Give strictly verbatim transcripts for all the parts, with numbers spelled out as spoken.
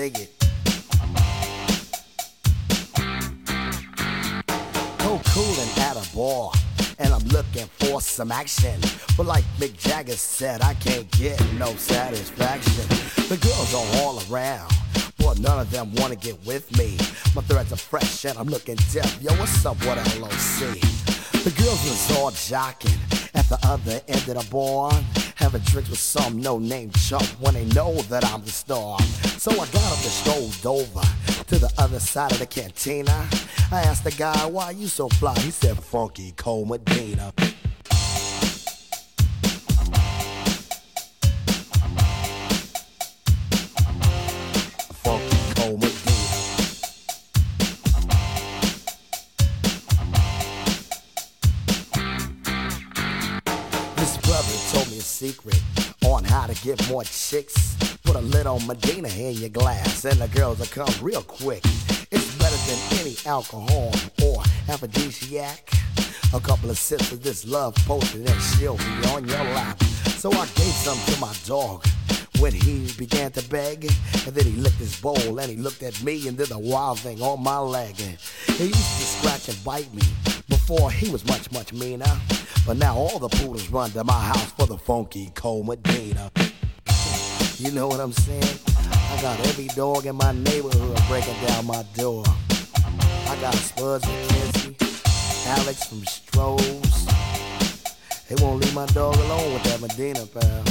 dig it. Cold coolin' at a bar, and I'm looking for some action. But like Mick Jagger said, I can't get no satisfaction. The girls are all around, but none of them wanna get with me. My threads are fresh and I'm looking deaf. Yo, what's up with L O C? The girls was all jocking at the other end of the bar, having drinks with some no-name chump when they know that I'm the star. So I got up and strolled over to the other side of the cantina. I asked the guy, why you so fly? He said, Funky Cole Medina. Funky Cole Medina. This brother told me a secret on how to get more chicks. Put a little Medina in your glass and the girls will come real quick. It's better than any alcohol or aphrodisiac. A couple of sips of this love potion and she'll be on your lap. So I gave some to my dog when he began to beg. And then he licked his bowl and he looked at me and did a wild thing on my leg. And he used to scratch and bite me before he was much, much meaner. But now all the poodles run to my house for the Funky Cole Medina. You know what I'm saying? I got every dog in my neighborhood breaking down my door. I got Spuds McKenzie, Alex from Strohs. They won't leave my dog alone with that Medina, pal.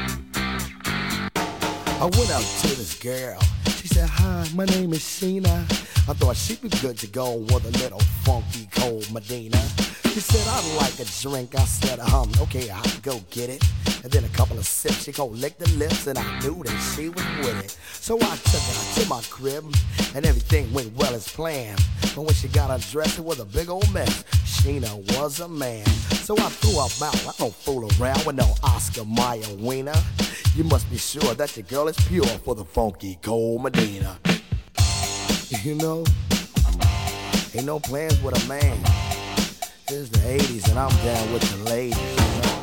I went up to this girl. She said, hi, my name is Sheena. I thought she'd be good to go with a little Funky Cole Medina. She said, I'd like a drink. I said, um, okay, I'll go get it. And then a couple of sips, she gon' lick the lips, and I knew that she was with it. So I took her to my crib, and everything went well as planned. But when she got undressed, it was a big old mess. Sheena was a man. So I threw her out. I don't fool around with no Oscar Mayer wiener. You must be sure that your girl is pure for the Funky Cole Medina. You know, ain't no plans with a man. It's the eighties and I'm down with the ladies, you know.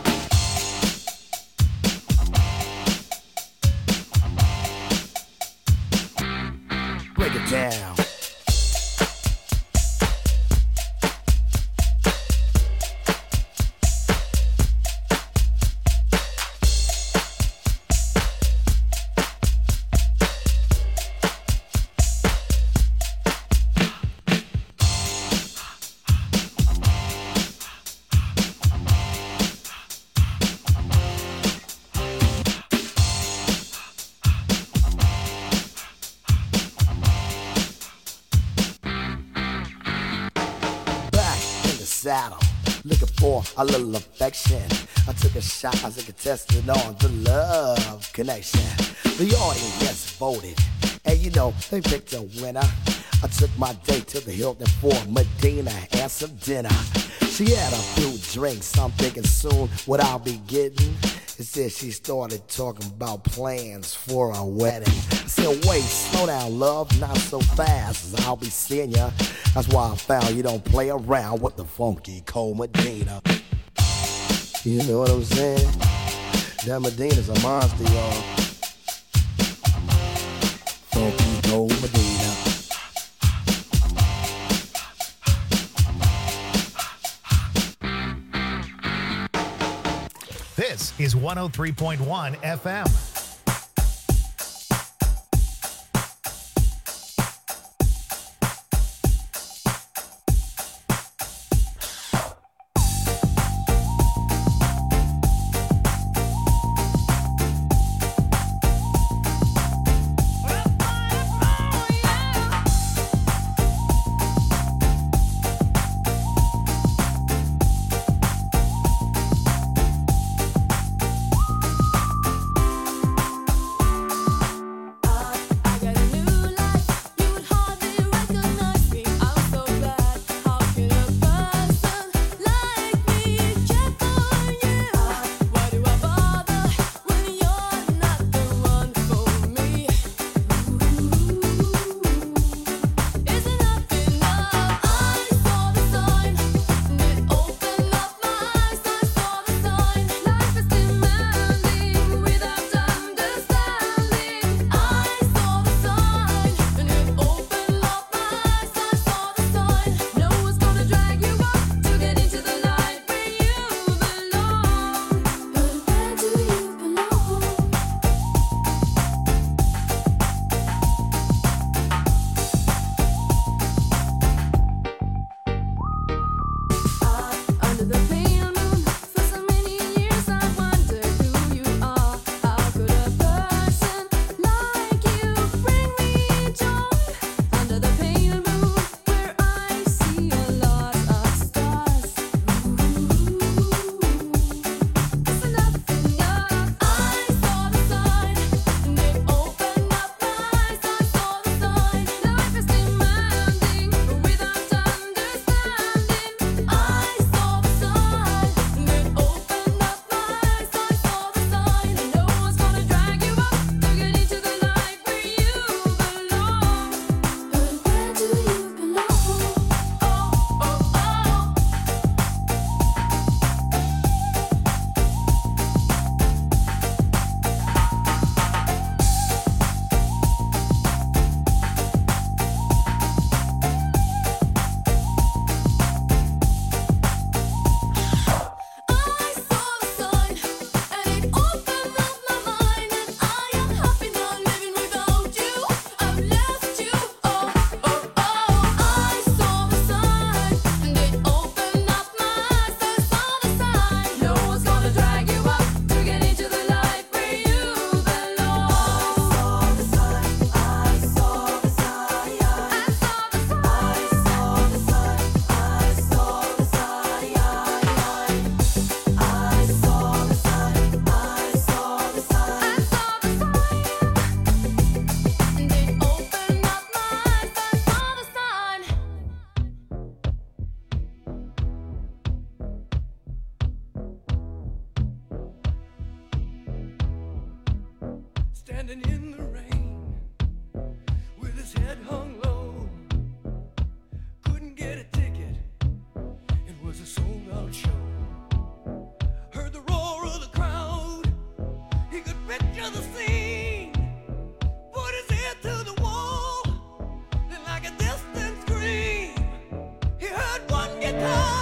Break it down. Saddle, looking for a little affection. I took a shot as a contestant on the love connection. The audience just voted, and you know they picked a winner. I took my date to the Hilton for Medina and some dinner. She had a few drinks, I'm thinking soon what I'll be getting. Instead she started talking about plans for a wedding. I said, wait, slow down, love, not so fast, I'll be seeing ya. That's why I found you don't play around with the Funky Cole Medina. You know what I'm saying? That Medina's a monster, y'all. Funky Cole Medina. This is one oh three point one F M. standing in the rain with his head hung low. Couldn't get a ticket, it was a sold out show. Heard the roar of the crowd, he could picture the scene. Put his ear to the wall, then like a distant scream, he heard one guitar.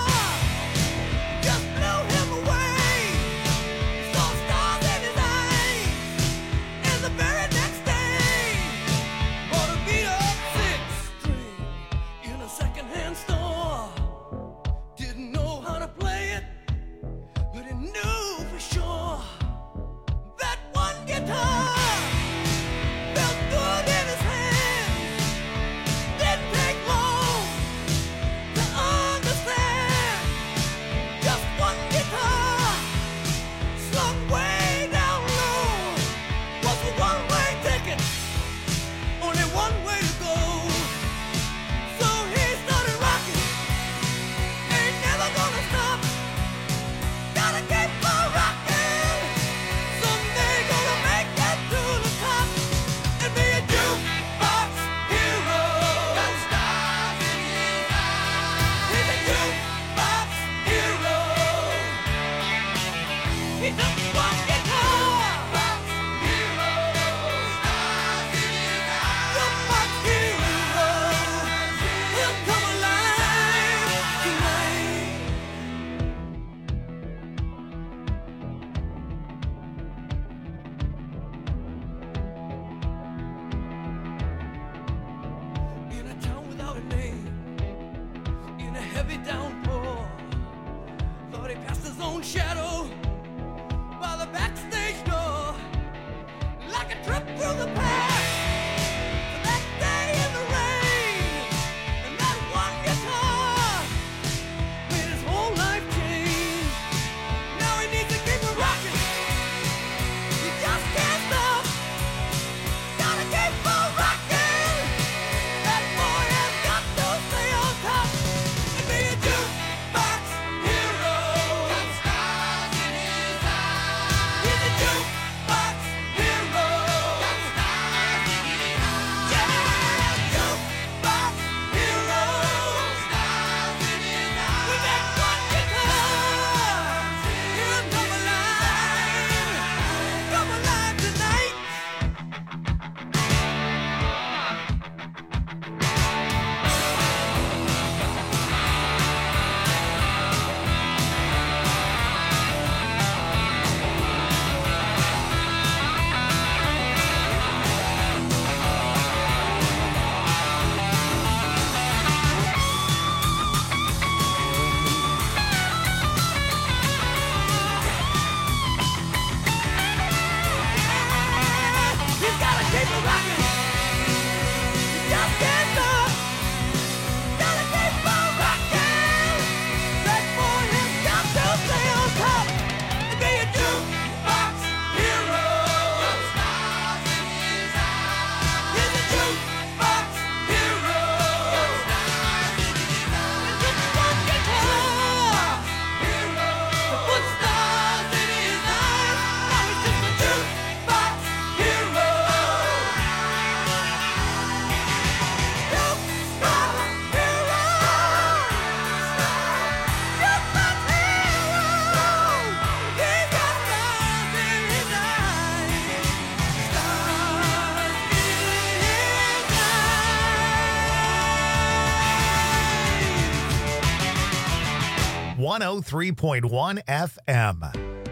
one oh three point one F M.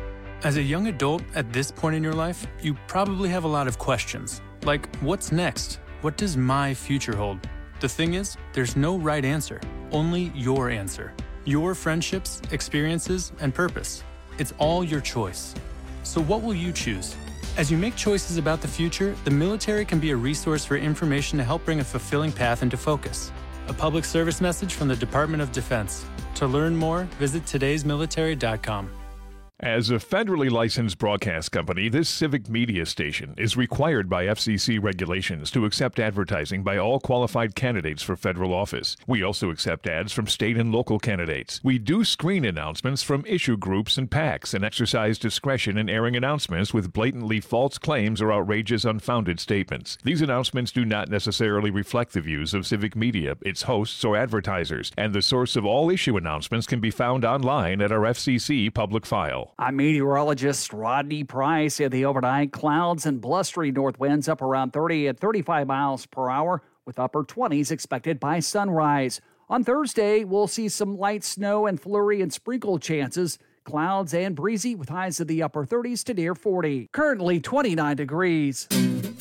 As a young adult at this point in your life, you probably have a lot of questions. Like, what's next? What does my future hold? The thing is, there's no right answer, only your answer. Your friendships, experiences, and purpose. It's all your choice. So what will you choose? As you make choices about the future, the military can be a resource for information to help bring a fulfilling path into focus. A public service message from the Department of Defense. To learn more, visit todays military dot com. As a federally licensed broadcast company, this civic media station is required by F C C regulations to accept advertising by all qualified candidates for federal office. We also accept ads from state and local candidates. We do screen announcements from issue groups and PACs and exercise discretion in airing announcements with blatantly false claims or outrageous, unfounded statements. These announcements do not necessarily reflect the views of civic media, its hosts, or advertisers, and the source of all issue announcements can be found online at our F C C public file. I'm meteorologist Rodney Price. In the overnight, clouds and blustery north winds up around thirty and thirty-five miles per hour, with upper twenties expected by sunrise. On Thursday, we'll see some light snow and flurry and sprinkle chances. Clouds and breezy with highs in the upper thirties to near forty. Currently twenty-nine degrees.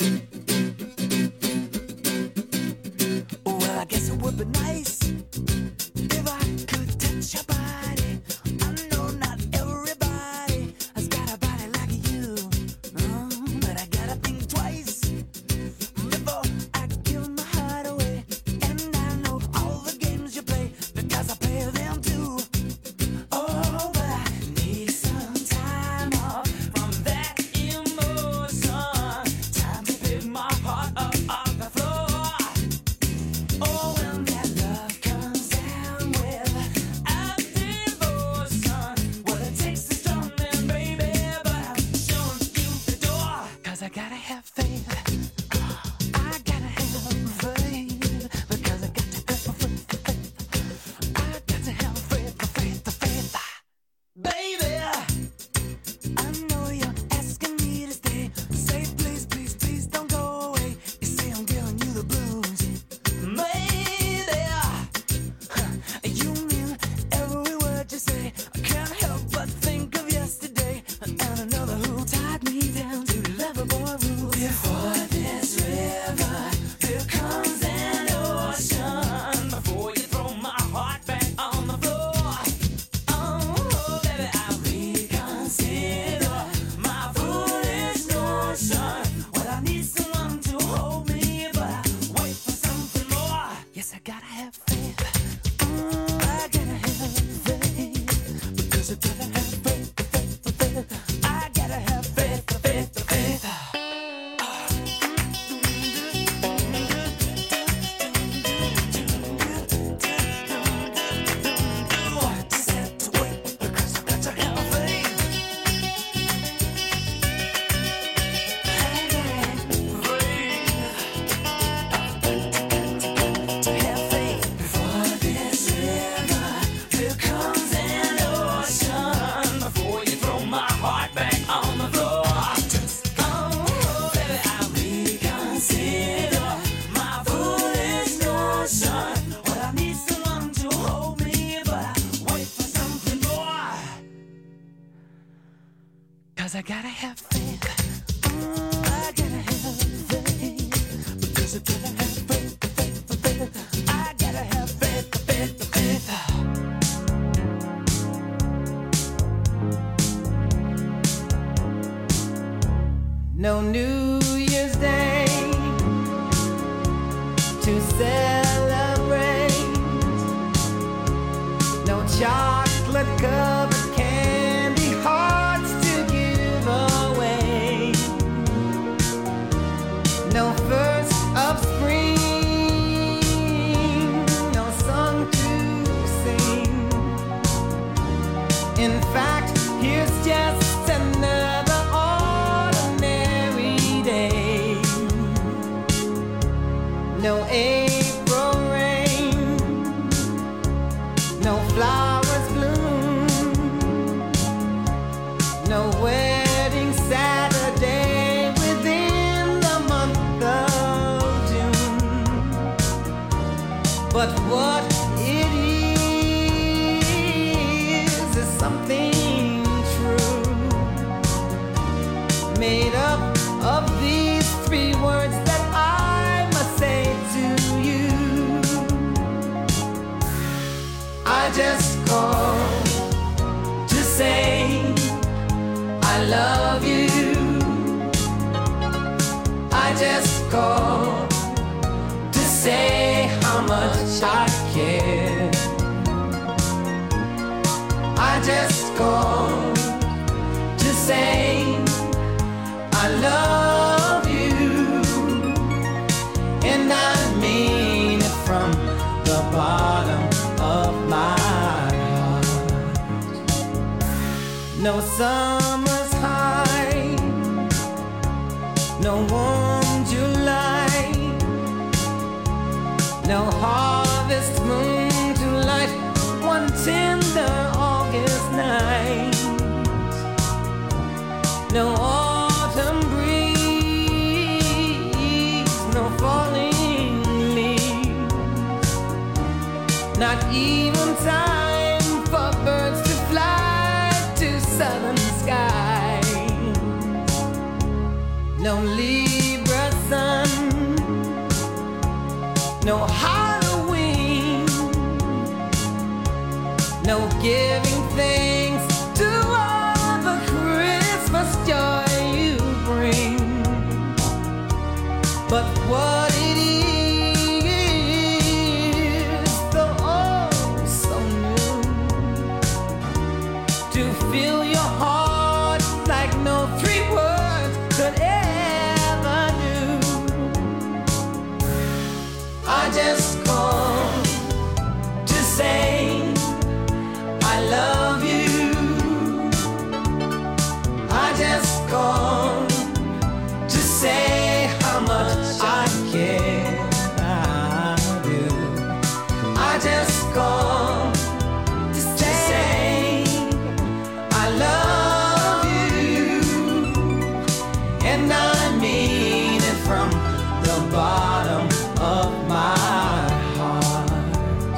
Well, I guess it would be nice if I could touch your body. I know not everybody has got a body like you, uh, but I gotta think twice before I give my heart away. And I know all the games you play because I play them too. Oh, but I need some time off from that emotion. Time to pick my heart up off the floor. Oh, when that love comes down with a devotion, well, it takes a strong man, baby, but I'm showing you the door. Cause I gotta have faith. I gotta have faith. Because I got to have faith. I got to have faith, faith, faith. Baby, I know you're asking me to stay. Say please, please, please don't go away. You say I'm giving you the blues. Maybe you mean every word you say. I can't help but think of yesterday and another who tied me down to Loverboy rules. Before this river, there comes an ocean. Before you throw my heart back on the floor. Oh, baby, I reconsider my foolish notion. Well, I need someone to hold me, but I wait for something more. Yes, I gotta have faith. Mm, I gotta have faith. Because I gotta have faith, faith, faith. I gotta have faith, faith, faith. Just have to wait because I got to have faith. I gotta have faith. To have faith before this river, there comes an ocean. Before you throw my heart back on the floor. Oh, baby, I reconsider my foolish notion. Well, I need someone to hold me, but I wait for something more. Cause I gotta have faith. Mm, I gotta have faith. Because I gotta have faith, faith, faith. I gotta have faith, faith, faith. No New Year's Day to celebrate. No chocolate covered candy hearts to give away. No first of spring, no song to sing. In fact, here's just another ordinary day. No April rain, no flowers bloom, no wedding Saturday within the month of June. But what it is is something true, made up of these three words that I must say to you. I just called to say I love you. I just called to say how much I care. I just called No summer's high, no warm July, no harvest moon to light one tender August night, no autumn breeze, no falling leaves, not even time for birds to fly to southern skies. No Libra sun, no Halloween, no giving thanks to all the Christmas joy you bring. But what it is, though oh so new, to fill your heart like no three words could ever do. I just called to say I love you. I just called to say how much I care. I do. I just called to say I love you, and I mean it from the bottom of my heart.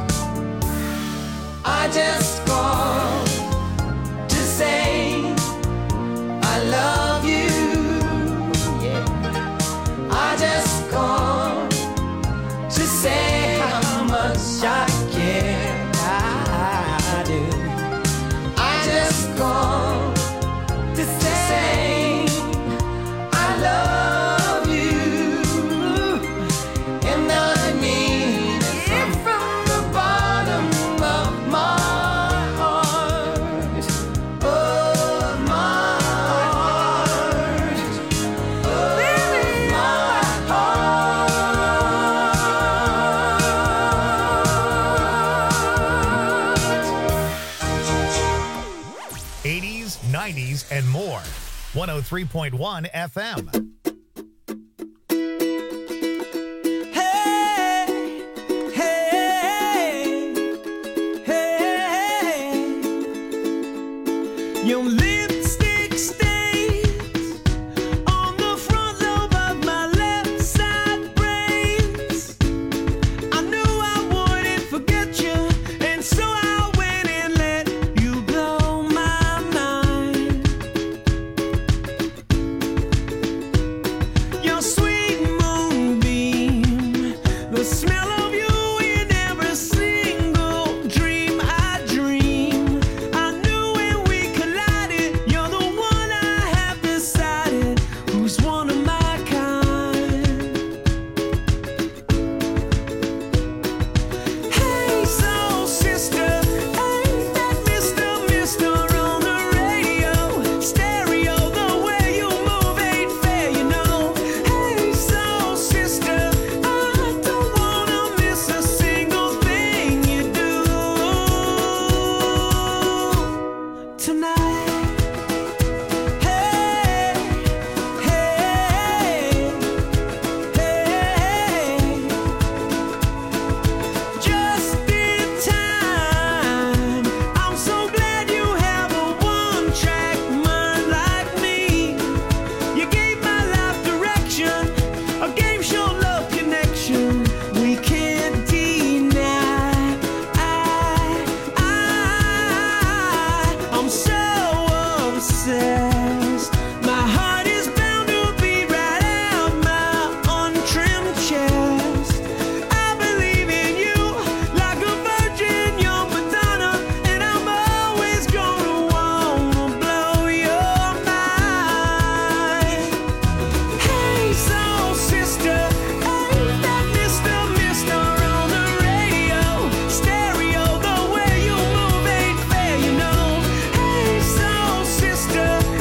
I just called to say I love you. Yeah. I just called to say how much I care. I do. I just called to say I love you, and I mean it from the bottom of my heart, of my heart, of my heart. eighties, nineties, and more. one oh three point one F M. Hey, hey, hey, your lipstick stains on the front lobe of my left side brains. I knew I wouldn't forget you, and so I went and let you blow my mind. Your sweet moonbeam, the smell of you in every single dream I dream. I knew when we collided, you're the one I have decided who's one of my kind. Hey, soul sister, ain't that Mister Mister on the radio? Stereo, the way you move ain't fair, you know. Hey, soul sister, I don't wanna miss a single thing you do tonight. Hey, hey, hey, just in time. I'm so glad you have a one-track mind like me. You gave my life direction, a game show love connection we can't deny. I, I, I'm so obsessed. My heart is bound to beat right out my untrimmed chest. I believe in you like a virgin, you're Madonna, and I'm always gonna wanna blow your mind. Hey, soul sister, ain't that Mister Mister on the radio? Stereo, the way you move ain't fair, you know. Hey, soul sister,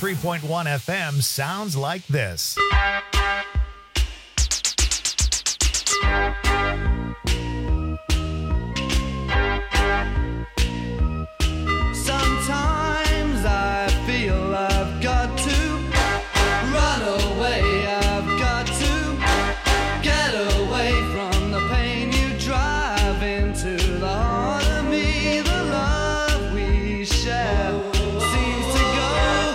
three point one F M sounds like this. Sometimes I feel I've got to run away. I've got to get away from the pain you drive into the heart of me. The love we share seems to go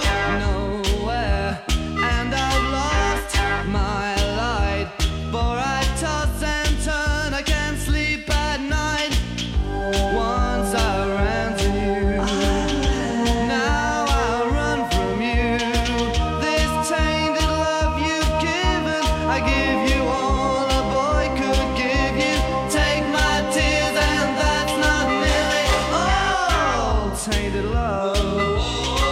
nowhere, and I've lost my light. For I toss and turn, I can't sleep at night. Once I ran to you, now I run from you. This tainted love you've given, I give you all a boy could give you. Take my tears and that's not nearly all. Tainted love,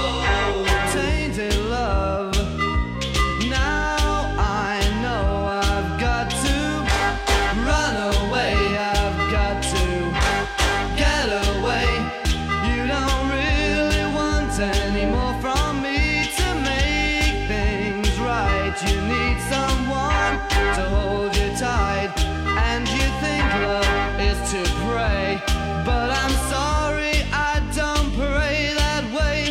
tainted love. Now I know I've got to run away. I've got to get away. You don't really want any more from me to make things right. You need someone to hold you tight, and you think love is to pray, but I'm sorry, I don't pray that way.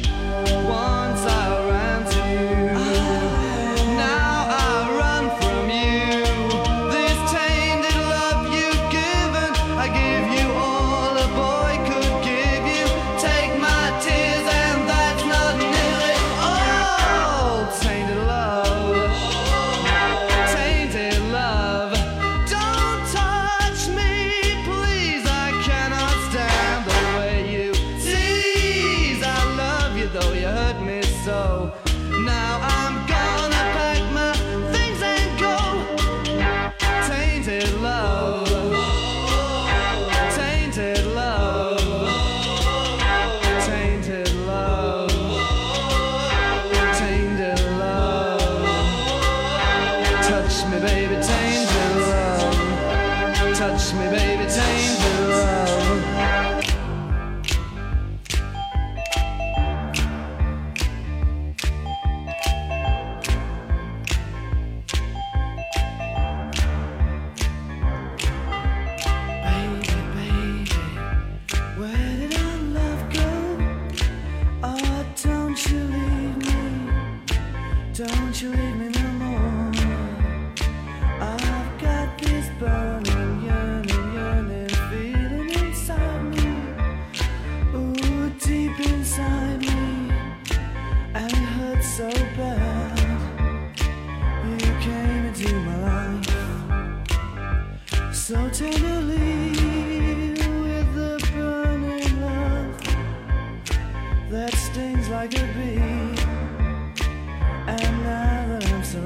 Once I ran to you, now I run from you. This tainted love you've given, I give you all a boy could give you. Take my tears and that's not nearly all. Tainted love, tainted love. Don't touch me, please, I cannot stand the way you tease. I love you though you hurt me so. Now I'm gonna pack my things and go. Tainted love, tainted love, tainted love, tainted love. Touch me, baby, tainted love. Touch me, baby, tainted love. Baby, baby, where did our love go? Oh, don't you leave me, don't you leave me no more. I've got this burning, yearning, yearning feeling inside me. Ooh, deep inside me, and it hurts so bad. You came into my life so tenderly, with the burning love that stings like a bee. And now that I'm so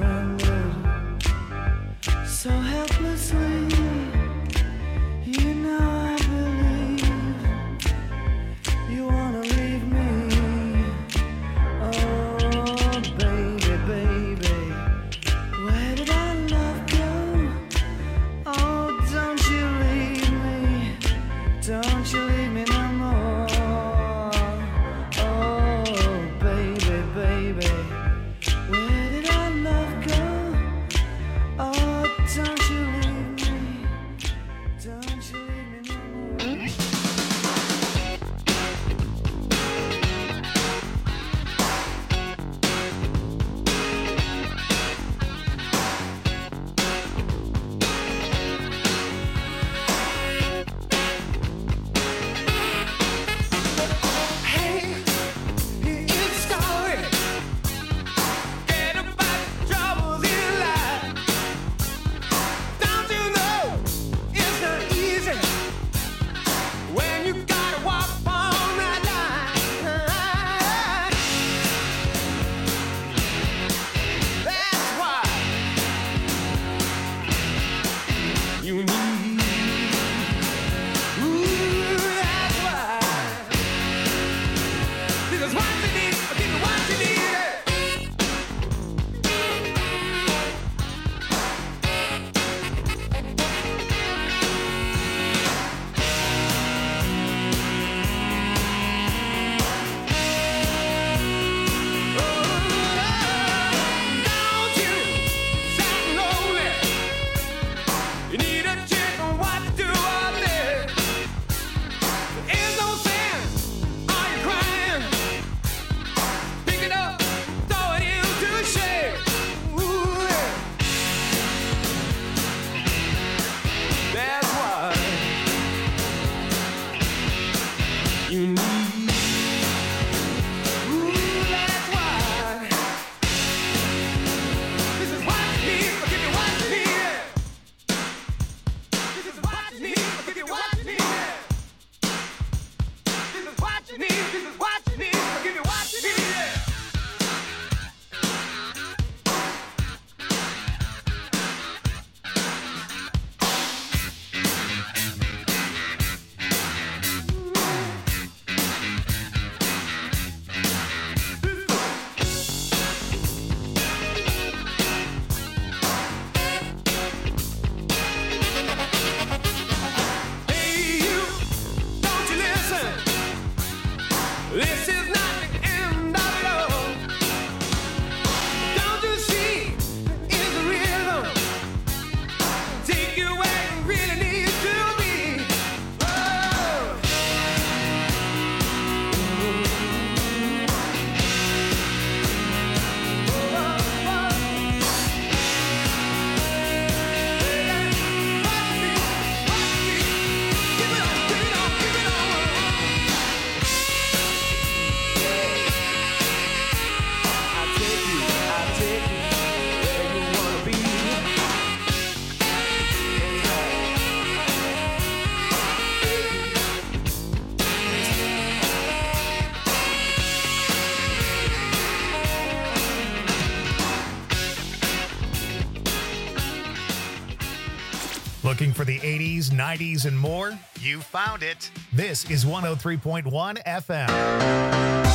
Looking for the eighties, nineties, and more? You found it. This is one oh three point one F M.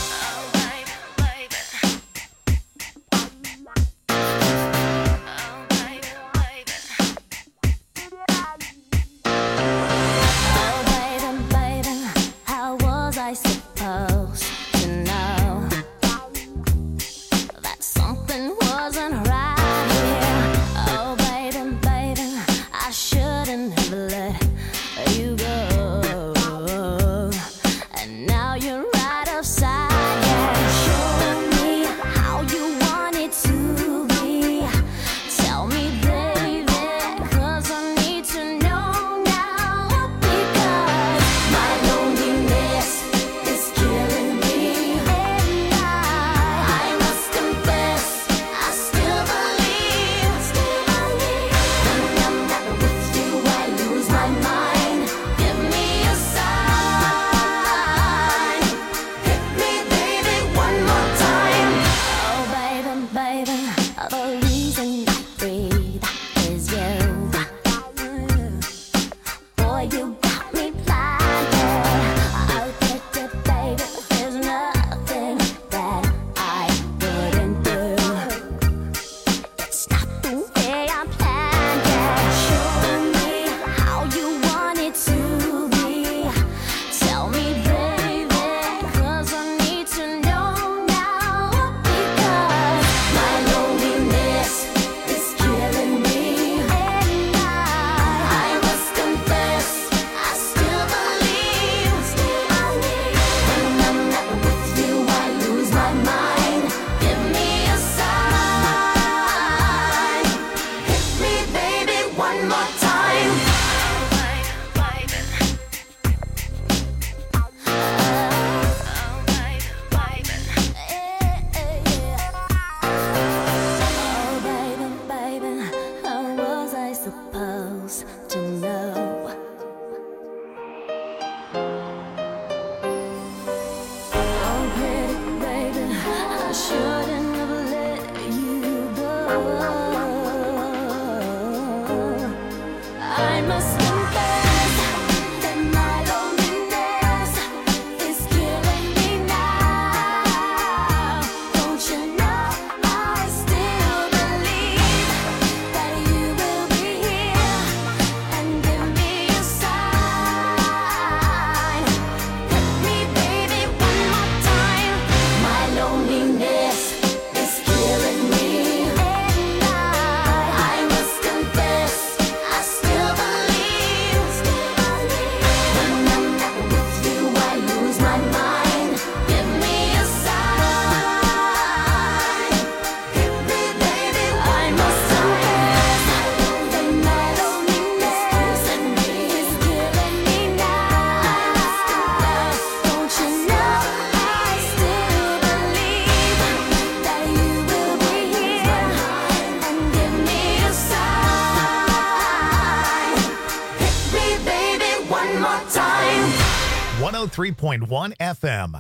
one oh three point one F M.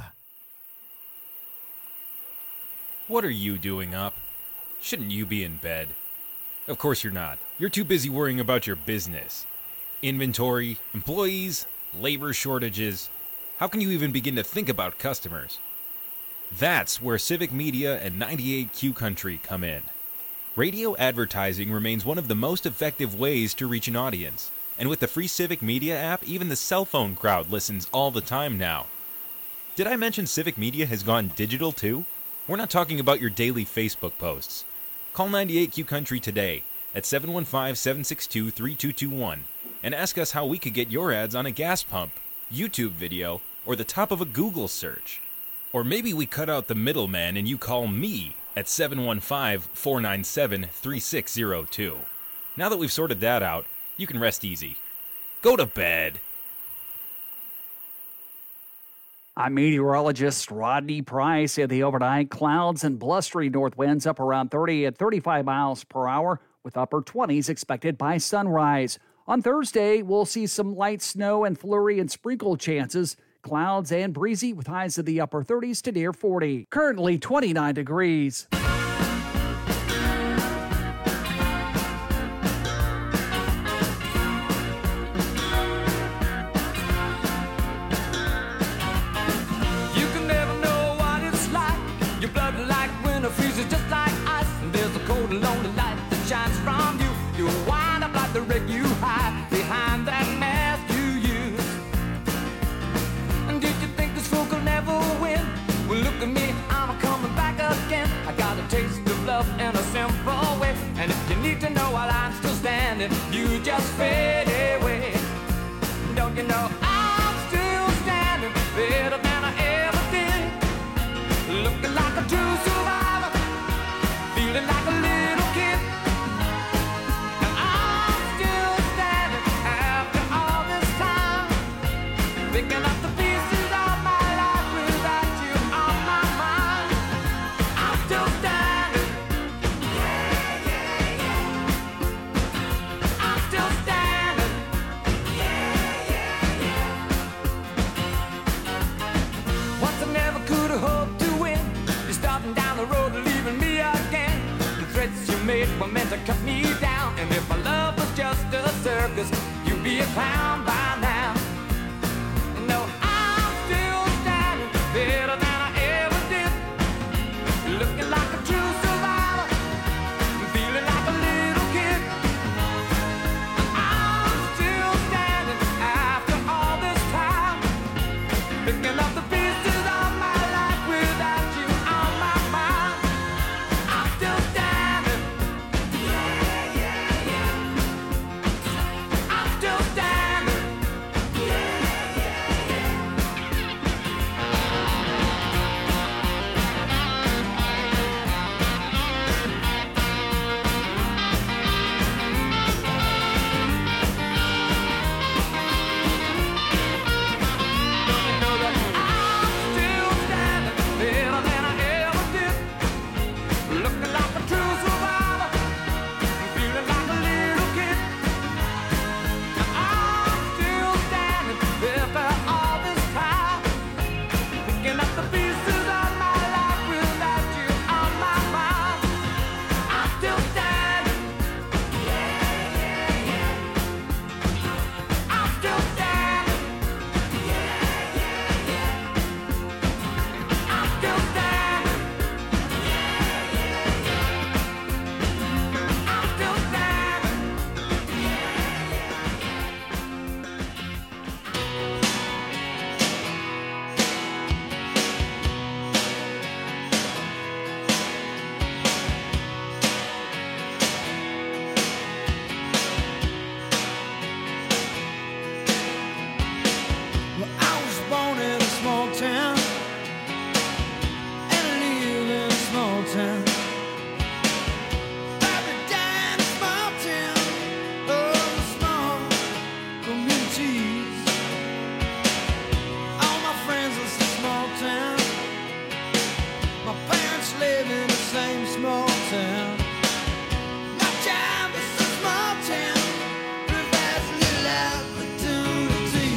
What are you doing up? Shouldn't you be in bed? Of course you're not. You're too busy worrying about your business. Inventory, employees, labor shortages. How can you even begin to think about customers? That's where Civic Media and ninety-eight Q Country come in. Radio advertising remains one of the most effective ways to reach an audience. And with the free Civic Media app, even the cell phone crowd listens all the time now. Did I mention Civic Media has gone digital too? We're not talking about your daily Facebook posts. Call ninety-eight Q Country today at seven one five, seven six two, three two two one and ask us how we could get your ads on a gas pump, YouTube video, or the top of a Google search. Or maybe we cut out the middleman and you call me at seven one five, four nine seven, three six zero two. Now that we've sorted that out, you can rest easy. Go to bed. I'm meteorologist Rodney Price. In the overnight, clouds and blustery north winds up around thirty and thirty-five miles per hour, with upper twenties expected by sunrise. On Thursday, we'll see some light snow and flurry and sprinkle chances. Clouds and breezy with highs in the upper thirties to near forty. Currently twenty-nine degrees. need to know while I'm still standing. You just fade away. Don't you know I'm still standing better than I ever did? Looking like a true survivor, feeling like a little kid. And I'm still standing after all this time, picking up the pieces of my life without you on my mind. I'm still standing. Yeah, yeah, yeah. I'm still standing. Yeah, yeah, yeah. Once I never could have hoped to win. You're starting down the road and leaving me again. The threats you made were meant to cut me down. And if my love was just a circus, you'd be a clown by now. No, I'm still standing better than I ever did. Looking like a true survivor, feeling like a little kid. I'm still standing after all this time, picking up the pieces of my life without you on my mind. I'm still standing. Yeah, yeah, yeah. I'm still standing. Yeah, yeah, yeah. Don't you know that I'm still standing better than I ever did? Looking like a true survivor, feeling like a little kid. I'm still standing after all this time, picking up the pieces of my life without you on my mind. I'm still standing. Yeah, yeah, yeah. I'm still standing. Yeah, yeah, yeah. I'm still standing. Yeah, yeah, yeah. I'm still standing. Well, I was born in a small town and I live in a small town. Bobby died in a small town, oh, small communities. All my friends live in a small town. My parents live in the same small town. My job is a small town, provides little opportunity.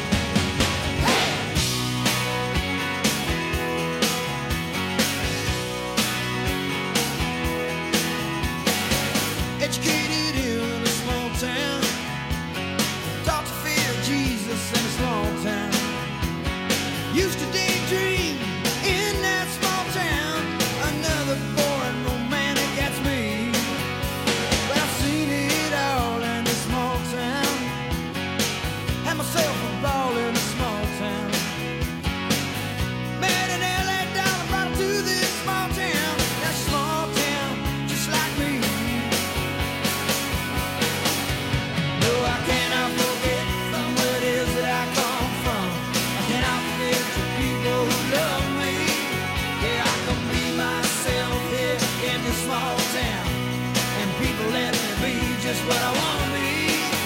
Educated in a small town, taught to fear Jesus in a small town. Used to daydream in that small town. Another boring romantic gets me. But I've seen it all in a small town. Had myself a ball in a small town. Met an L A dollar, brought her to this small town. That small town, just like me. No, I cannot forget from where it is that I come from. I cannot forget the people who love me. Yeah, I can be myself here in this small town, and people let me be just what I want to be.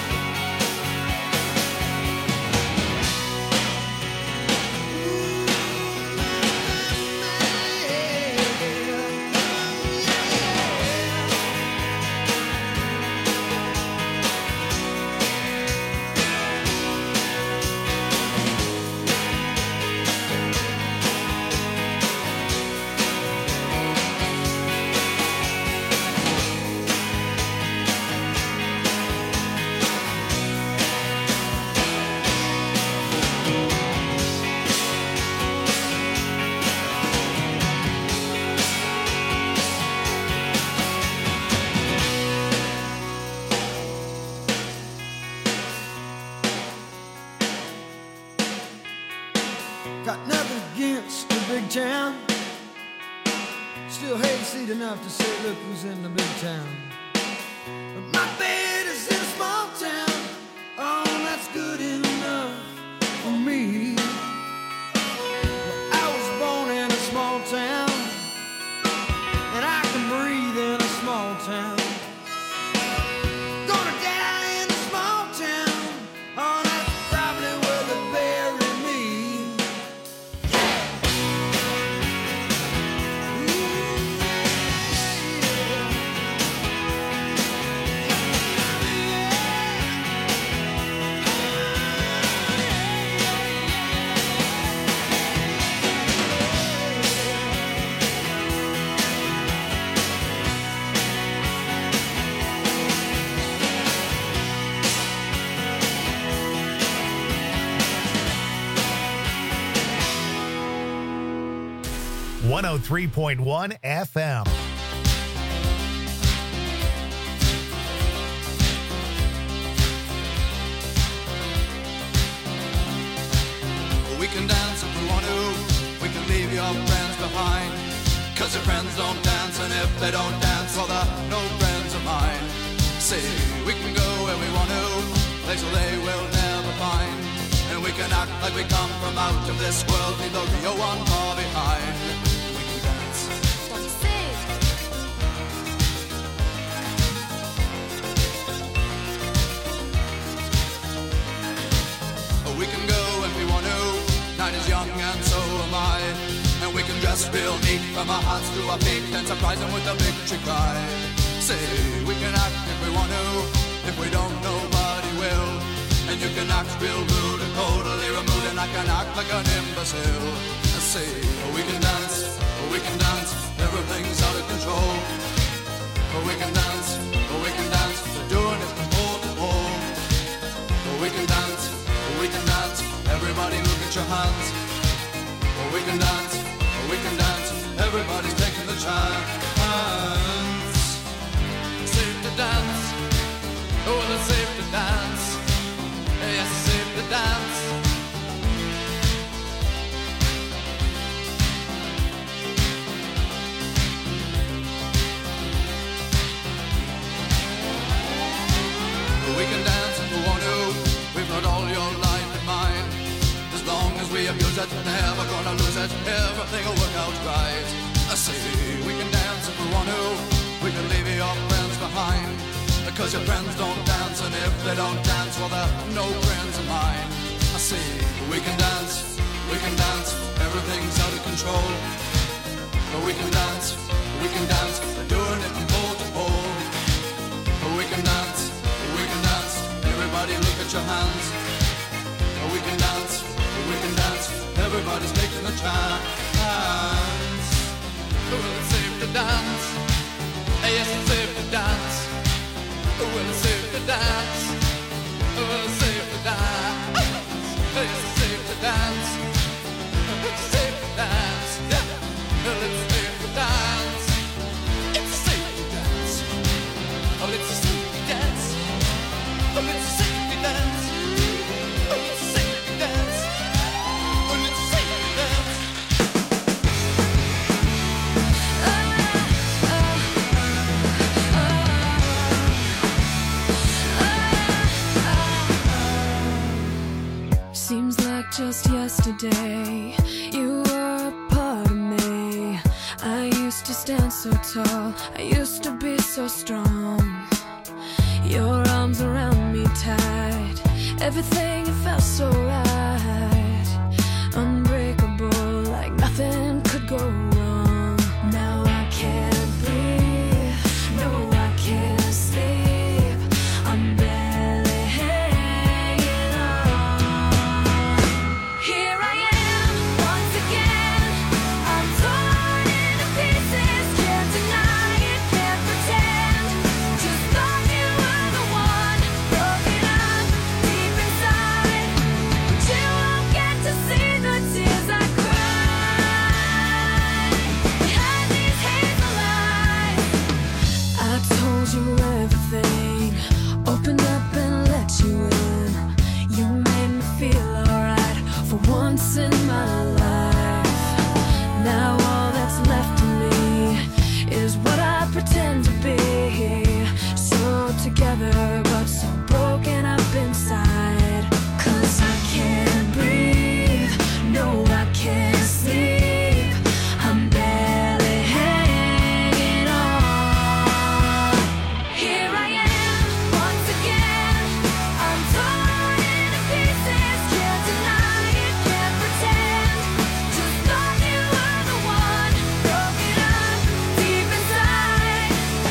Got nothing against the big town. Still hayseed enough to say, look who's in the big town. one oh three point one F M. We can dance if we want to. We can leave your friends behind. Cause your friends don't dance, and if they don't dance, well, they're no friends of mine. See, we can go where we want to, places they will never find. And we can act like we come from out of this world, leave the real one far behind. We can dance. What you say? We can go if we want to. Night is young and so am I. And we can dress real neat from our hearts to our feet and surprise them with a victory cry. Say, we can act if we want to. If we don't, nobody will. And you can act real rude and totally removed, and I can act like an imbecile. I say, we can dance, we can dance, everything's out of control. We can dance, we can dance, we're doing it from pole to pole. We can dance, we can dance, everybody look at your hands. We can dance, we can dance, everybody's taking the chance. Safe to dance, oh, it's safe to dance. Yes, it's safe to dance. We can dance if we want to. We've got all your life in mind. As long as we abuse it, never gonna lose it. Everything will work out right. I say we can dance if we want to. We can leave your friends behind. Because your friends don't dance, and if they don't dance, well, they're no friends of mine. I say we can dance, we can dance, everything's out of control. But we can dance, we can dance, we're doing it from pole to pole. But we can dance, we can dance, everybody look at your hands. But we can dance, we can dance, everybody's taking a chance. Well, it's safe to dance, yes, it's safe to dance. Well, it's safe to dance. Well, it's safe to dance. It's safe to dance. It's safe to dance. Yeah. Well, it's safe to dance. It's safe to dance. Oh, it's safe to dance. Oh, it's safe to dance. Oh, it's safe to dance. Oh, it's safe to dance. Seems like just yesterday you were a part of me. I used to stand so tall, I used to be so strong. Your arms around me tight, everything it felt so right. Unbreakable, like nothing could go wrong. Now I can't breathe, no I can't sleep. I'm barely hanging on. Here I am, once again. I'm torn into pieces. Can't deny it, can't pretend. Just thought you were the one. Broken up deep inside, but you won't get to see the tears I cry behind these hazel eyes. I told you everything, opened up and let you in. You made me feel alright for once in my life. Now all that's left of me is what I pretend to be. So together but so broken up inside. Cause I can't breathe, no I can't sleep. I'm barely hanging on. Here I am, once again. I'm torn into pieces. Can't deny it, can't pretend. Just thought you were the one. Broken up deep inside,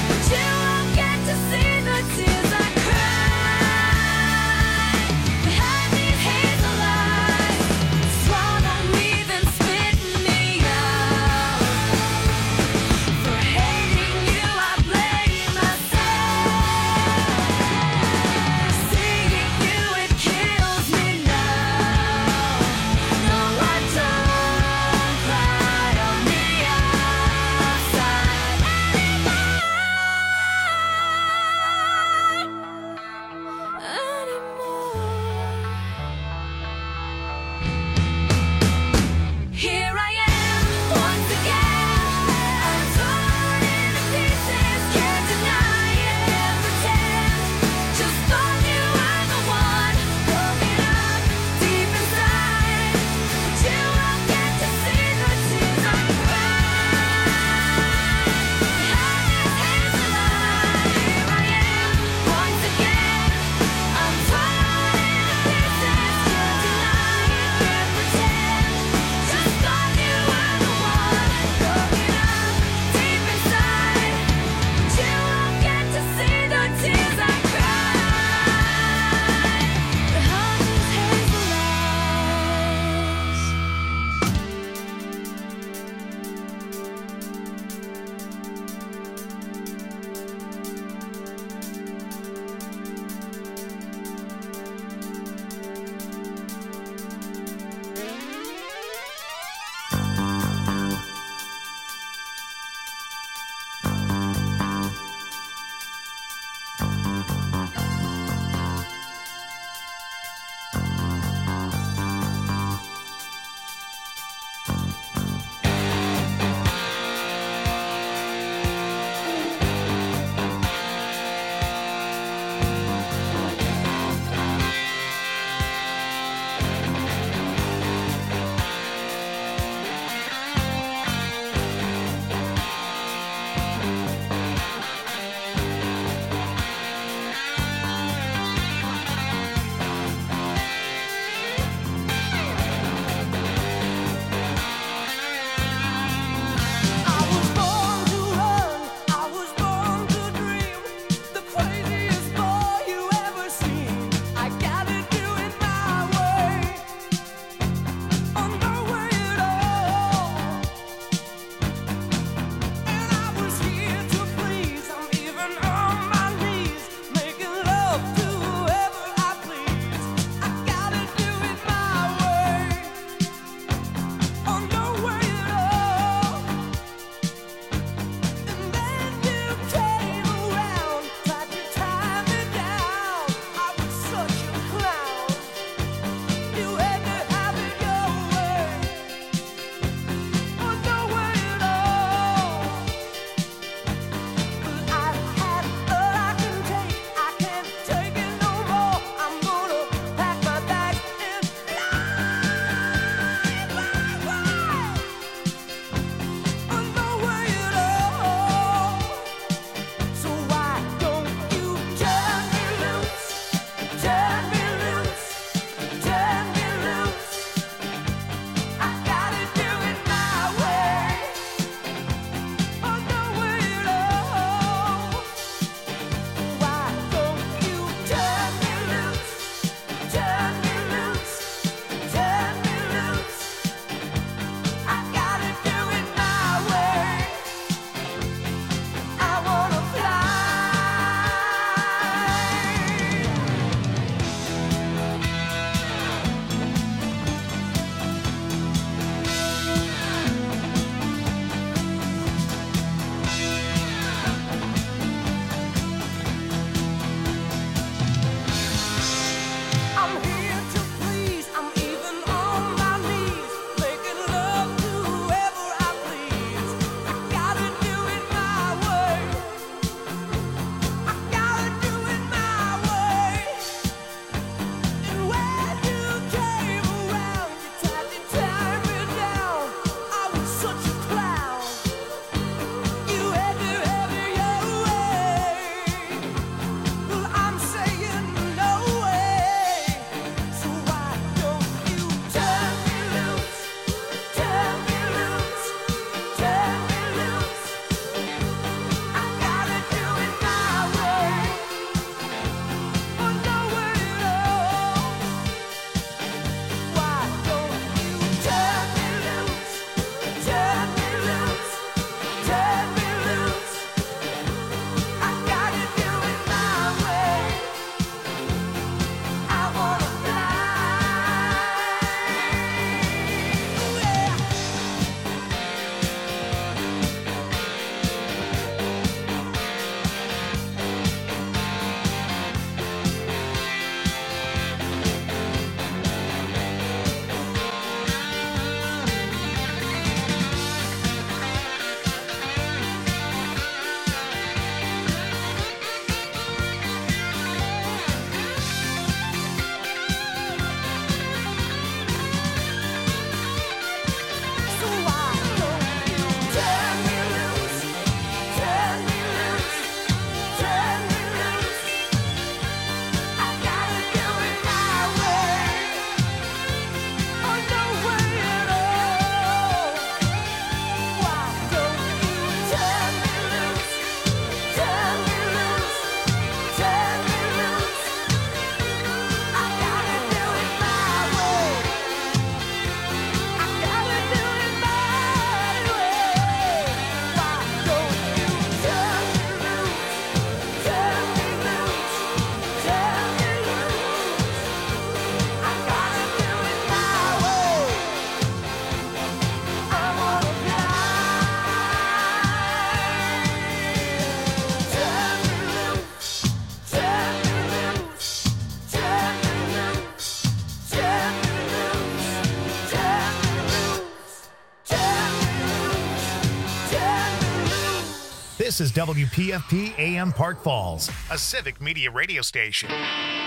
This is W P F P A M Park Falls, a civic media radio station.